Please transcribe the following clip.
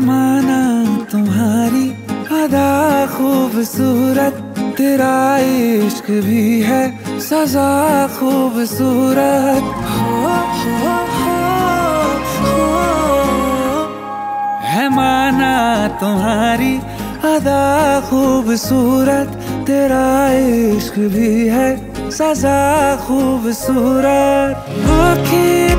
माना तुम्हारी अदा खूबसूरत, तेरा इश्क भी है सजा खूबसूरत। है माना तुम्हारी अदा खूबसूरत, तेरा इश्क भी है सजा खूबसूरत। आँखें